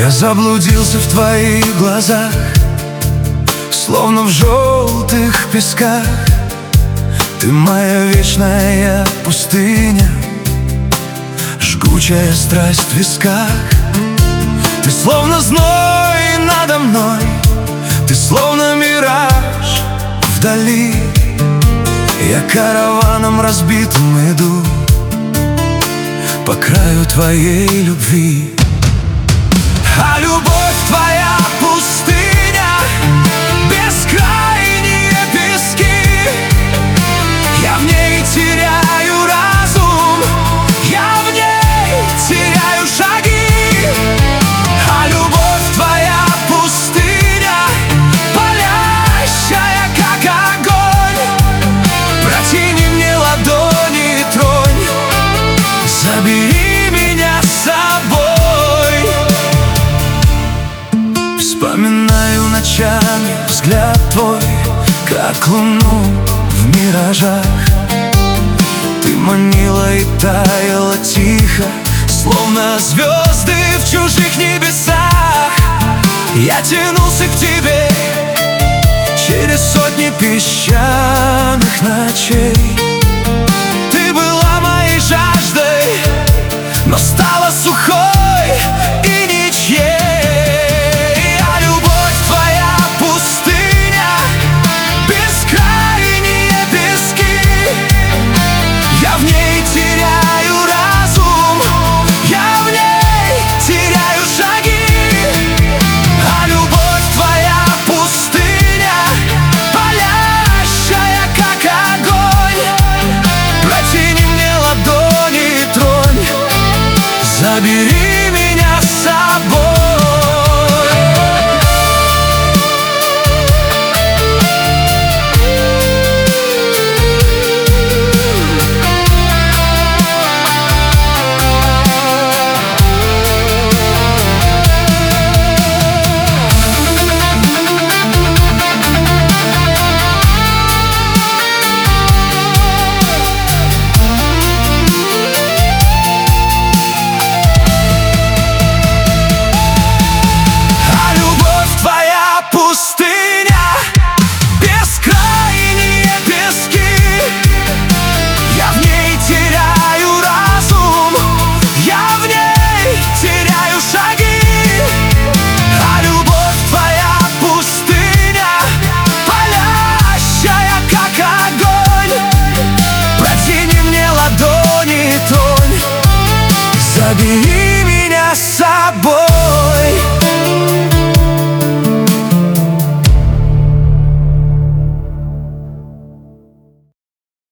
Я заблудился в твоих глазах, словно в желтых песках. Ты моя вечная пустыня, жгучая страсть в висках. Ты словно зной надо мной, ты словно мираж вдали. Я караваном разбитым иду по краю твоей любви. А любовь твоя пустыня, бескрайние пески. Я в ней теряю разум, я в ней теряю шаги. А любовь твоя пустыня, палящая как огонь. Протяни мне ладони и тронь, забери меня с собой. Вспоминаю ночами взгляд твой, как луну в миражах. Ты манила и таяла тихо, словно звезды в чужих небесах. Я тянулся к тебе через сотни песчаных ночей. Ты была моей жаждой, но стала сухой и ничьей. Забери меня с собой. Забери меня с собой.